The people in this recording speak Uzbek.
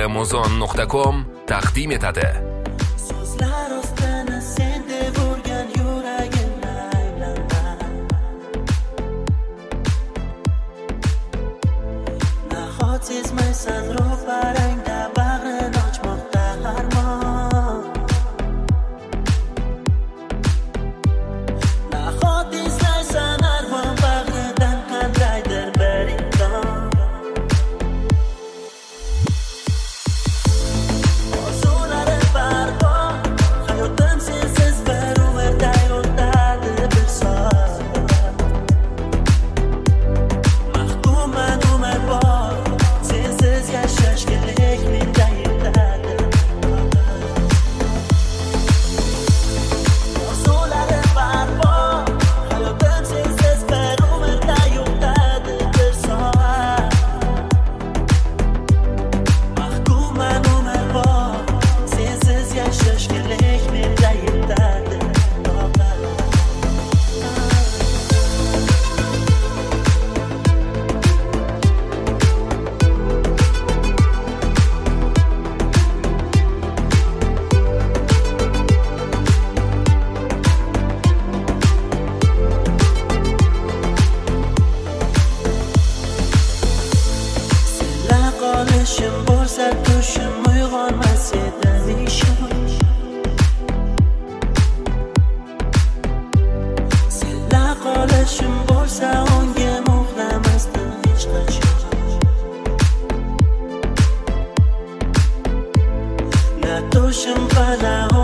muzon.com taqdim etadi. So'zlar ostini sen deb urgan yuragimni aylaman. Nahot sezmaysan ro'parangda bag'rini ochmoqda armon. Nahot izlaysan armon bag'ridan qandaydir bir imkon. Qolishim bo'lsa tushim uyg'onmas edim ishonch. Senla qolishim bo'lsa o'ngim uxlamasdim hech qachon. Na tushim va na